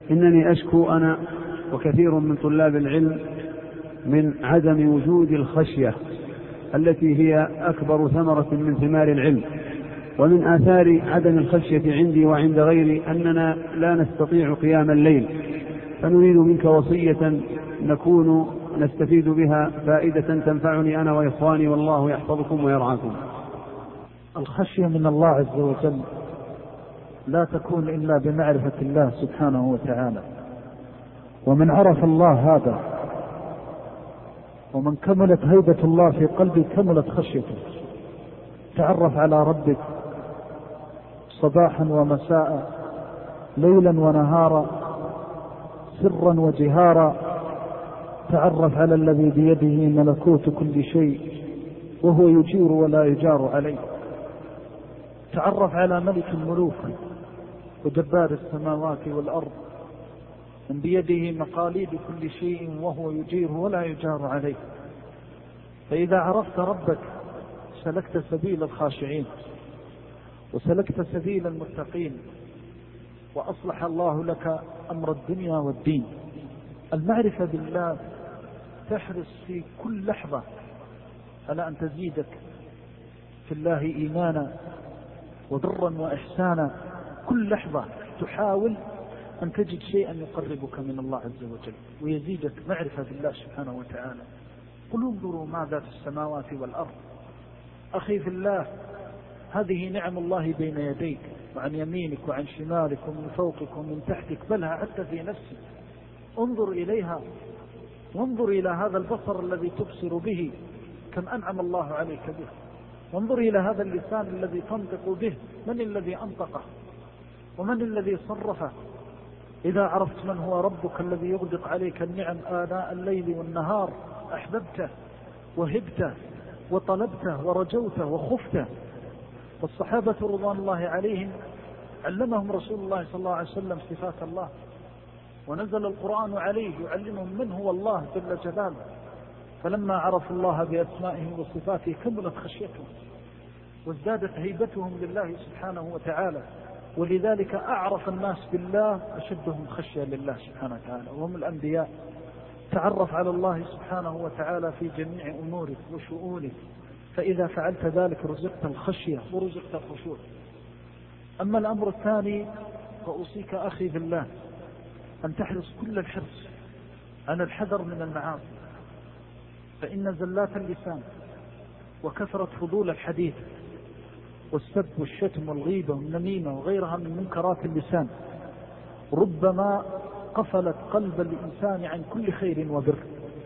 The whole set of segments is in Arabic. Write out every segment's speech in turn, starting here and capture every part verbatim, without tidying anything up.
إنني أشكو أنا وكثير من طلاب العلم من عدم وجود الخشية التي هي أكبر ثمرة من ثمار العلم. ومن آثار عدم الخشية عندي وعند غيري أننا لا نستطيع قيام الليل، فنريد منك وصية نكون نستفيد بها فائدة تنفعني أنا وإخواني، والله يحفظكم ويرعاكم. الخشية من الله عز وجل لا تكون إلا بمعرفة الله سبحانه وتعالى، ومن عرف الله هذا ومن كملت هيبة الله في قلبه كملت خشيته. تعرف على ربك صباحا ومساء، ليلا ونهارا، سرا وجهارا. تعرف على الذي بيده ملكوت كل شيء وهو يجير ولا يجار عليه. تعرف على ملك الملوك وجبار السماوات والأرض من بيده مقاليد كل شيء وهو يجير ولا يجار عليه. فإذا عرفت ربك سلكت سبيل الخاشعين وسلكت سبيل المتقين، وأصلح الله لك أمر الدنيا والدين. المعرفة بالله تحرص في كل لحظة على أن تزيدك في الله إيمانا وبرا وإحسانا. كل لحظة تحاول أن تجد شيئا يقربك من الله عز وجل ويزيدك معرفة بالله سبحانه وتعالى. قل انظروا ماذا في السماوات والأرض. أخي في الله، هذه نعم الله بين يديك وعن يمينك وعن شمالك ومن فوقك ومن تحتك، بل حتى في نفسك. انظر إليها وانظر إلى هذا البصر الذي تبصر به، كم أنعم الله عليك به. وانظر إلى هذا اللسان الذي تنطق به، من الذي أنطقه ومن الذي صرفه. إذا عرفت من هو ربك الذي يغدق عليك النعم آناء الليل والنهار أحببته وهبته وطلبته ورجوته وخفته. والصحابة رضوان الله عليهم علمهم رسول الله صلى الله عليه وسلم صفات الله، ونزل القرآن عليه يعلمهم من هو الله جل جلاله. فلما عرفوا الله بأسمائه وصفاته كملت خشيتهم وازدادت هيبتهم لله سبحانه وتعالى. ولذلك أعرف الناس بالله أشدهم خشية لله سبحانه وتعالى وهم الأنبياء. تعرف على الله سبحانه وتعالى في جميع أمورك وشؤونك، فإذا فعلت ذلك رزقت الخشية ورزقت الخشوع. أما الأمر الثاني فأوصيك أخي بالله أن تحرص كل الحرص على الحذر من المعاصي، فإن زلات اللسان وكثرة فضول الحديث والسب والشتم والغيبة والنميمة وغيرها من منكرات اللسان ربما قفلت قلب الإنسان عن كل خير وبر.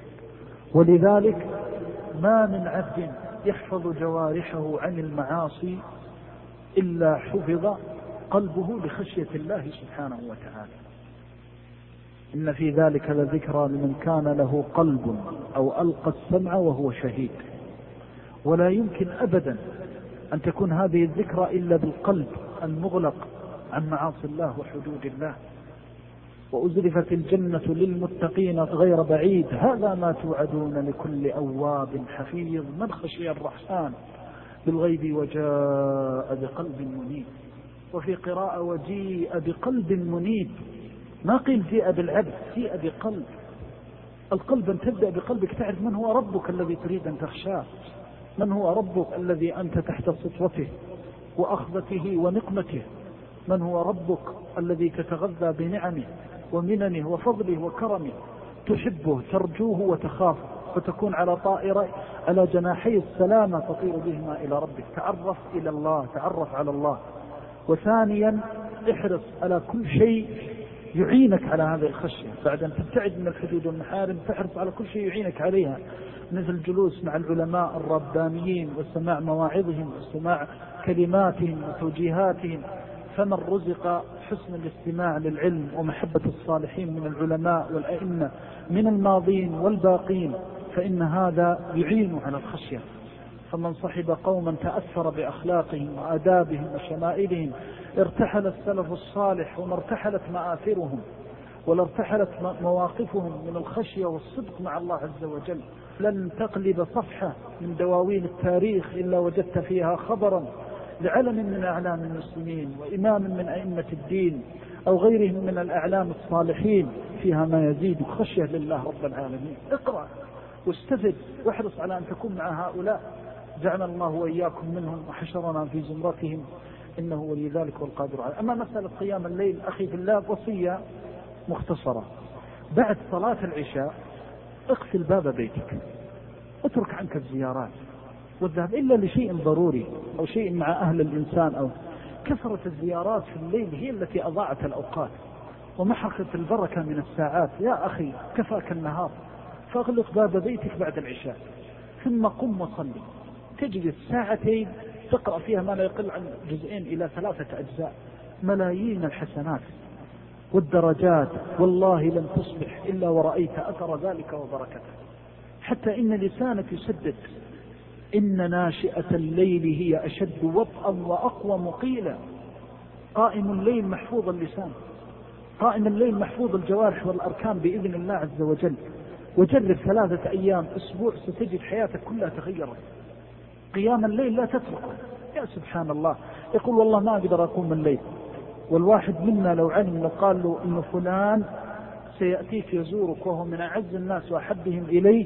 ولذلك ما من عبد يحفظ جوارحه عن المعاصي إلا حفظ قلبه لخشية الله سبحانه وتعالى. إن في ذلك لذكرى لمن كان له قلب أو ألقى السمع وهو شهيد. ولا يمكن أبدا أن تكون هذه الذكرى إلا بالقلب المغلق عن معاصي الله وحدود الله. وأزلفت الجنة للمتقين غير بعيد، هذا ما توعدون لكل أواب حفيظ من خشي الرحمن بالغيب وجاء بقلب منيب. وفي قراءة وجيء بقلب منيب، ما قيل جاء بالعبد، جاء بقلب. القلب أن تبدأ بقلبك، تعرف من هو ربك الذي تريد أن تخشاه، من هو ربك الذي أنت تحت سطوته وأخذته ونقمته، من هو ربك الذي تتغذى بنعمه ومننه وفضله وكرمه، تحبه ترجوه وتخافه، فتكون على طائرة على جناحي السلامة تطير بهما إلى ربك. تعرف إلى الله، تعرف على الله. وثانيا احرص على كل شيء يعينك على هذه الخشية. بعد أن تبتعد من الحدود والمحارم تحرص على كل شيء يعينك عليها، مثل الجلوس مع العلماء الربانيين وسماع مواعظهم وسماع كلماتهم وتوجيهاتهم. فمن رزق حسن الاستماع للعلم ومحبة الصالحين من العلماء والأئمة من الماضين والباقين فإن هذا يعين على الخشية. فمن صحب قوما تأثر بأخلاقهم وآدابهم وشمائلهم ارتحل السلف الصالح وما ارتحلت مآثرهم ولا ارتحلت مواقفهم من الخشية والصدق مع الله عز وجل. لن تقلب صفحة من دواوين التاريخ إلا وجدت فيها خبرا لعلم من أعلام المسلمين وإمام من أئمة الدين أو غيرهم من الأعلام الصالحين فيها ما يزيد خشية لله رب العالمين. اقرأ واستفد واحرص على أن تكون مع هؤلاء، جعل الله وإياكم منهم وحشرنا في زمرتهم إنه ولي ذلك والقادر عليه. أما مسألة قيام الليل أخي في الله وصية مختصرة: بعد صلاة العشاء اقفل باب بيتك، اترك عنك الزيارات والذهاب إلا لشيء ضروري أو شيء مع أهل الإنسان. أو كثرة الزيارات في الليل هي التي أضاعت الأوقات ومحقت البركة من الساعات. يا أخي كفاك النهار، فاغلق باب بيتك بعد العشاء ثم قم وصلي، تجلس ساعتين تقرأ فيها ما لا يقل عن جزئين إلى ثلاثة أجزاء، ملايين الحسنات والدرجات، والله لن تصبح إلا ورأيت أثر ذلك وبركته. حتى إن لسانك يسدد: إن ناشئة الليل هي أشد وطئا وأقوى مقيلا. قائم الليل محفوظ اللسان، قائم الليل محفوظ الجوارح والأركان بإذن الله عز وجل. وجرب ثلاثة أيام أسبوع ستجد حياتك كلها تغيرت. قيام الليل لا تتركه. يا سبحان الله، يقول والله ما أقدر أقوم الليل، والواحد منا لو علم لو قال له إن فلان سيأتيك يزورك وهو من أعز الناس وأحبهم إليه،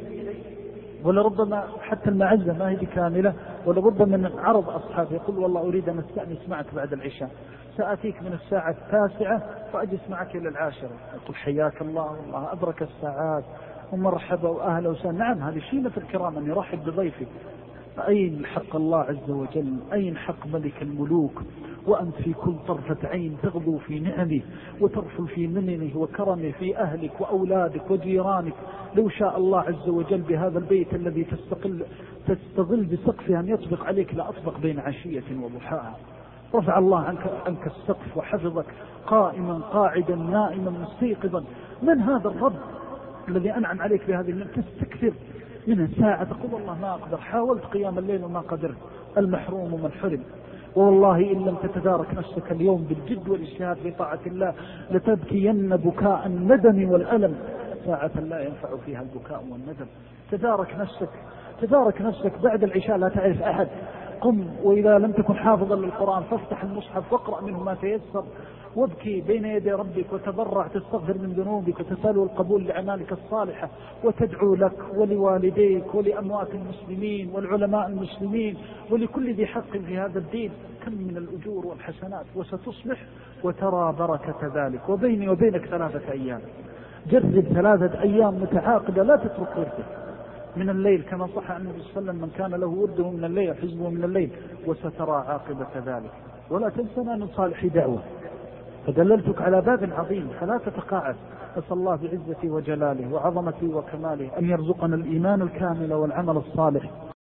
ولربما حتى المعزة ما هي كاملة، ولربما من عرض أصحابه يقول والله أريد أن أستأنس معك بعد العشاء، سأتيك من الساعة التاسعة وأجلس معك إلى العاشرة. يقول حياك الله والله أدرك الساعات ومرحبا وأهلا وسهلا. نعم، هذه شيمة الكرام أن يرحب بضيفه. أين حق الله عز وجل؟ أين حق ملك الملوك؟ وأنت في كل طرفة عين تغضو في نعمه وترفل في مننه وكرمه في أهلك وأولادك وجيرانك. لو شاء الله عز وجل بهذا البيت الذي تستقل تستظل بسقفه أن يطبق عليك لأطبق بين عشية وضحاها. رفع الله عنك, عنك السقف وحفظك قائما قاعدا نائما مستيقظا. من هذا الرب الذي أنعم عليك بهذه النعمة؟ تستكثر من ساعة تقول والله ما أقدر، حاولت قيام الليل وما قدرت. المحروم من حرم. والله إن لم تتدارك نفسك اليوم بالجد والاجتهاد في طاعة الله لتبكين بكاء الندم والألم، ساعة لا ينفع فيها البكاء والندم. تدارك نفسك، تدارك نفسك بعد العشاء لا تعرف أحد. قم، وإذا لم تكن حافظا للقرآن فافتح المصحف واقرأ منه ما تيسر، وابكي بين يدي ربك وتضرع تستغفر من ذنوبك وتسأله القبول لأعمالك الصالحة، وتدعو لك ولوالديك ولأموات المسلمين والعلماء المسلمين ولكل ذي حق في هذا الدين. كم من الأجور والحسنات، وستصبح وترى بركة ذلك. وبيني وبينك ثلاثة أيام، جرب ثلاثة أيام متعاقدة لا تترك ورده من الليل كما صح عن النبي صلى الله عليه وسلم: من كان له ورده من الليل حزبه من الليل، وسترى عاقبة ذلك. ولا تنسنا من صالح دعوة، فدللتك على باب عظيم فلا تتقاعد. أسأل الله بعزته وجلاله وعظمته وكماله أن يرزقنا الإيمان الكامل والعمل الصالح